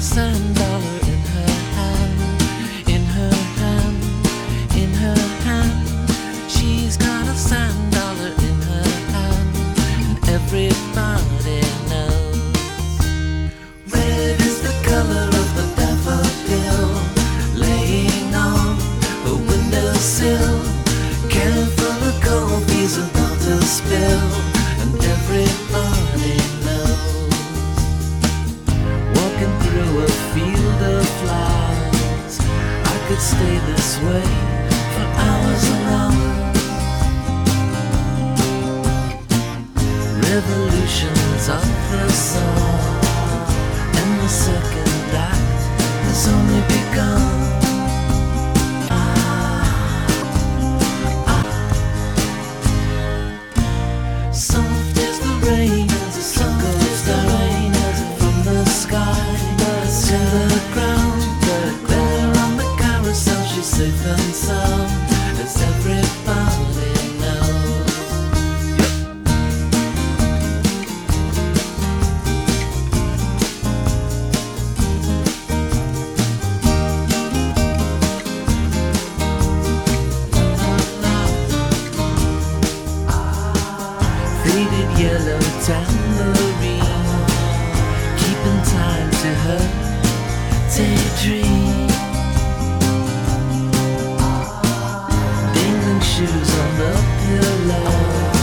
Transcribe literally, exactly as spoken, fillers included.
sand dollar in her hand, in her hand, in her hand. She's got a sand dollar in her hand, and everybody knows. Red is the color of the daffodil, laying on the windowsill. Careful of cold bees about to spill, and everybody knows. Walking through a field of flowers, I could stay this way for hours alone. Revolutions of the song, and the second act has only begun. Soft as the rain as the sun goes down from the sky to the ground. There on the carousel she's safe and sound, as everybody knows. Faded yellow tambourine, keeping time to her daydream. Dangling shoes on the pillow,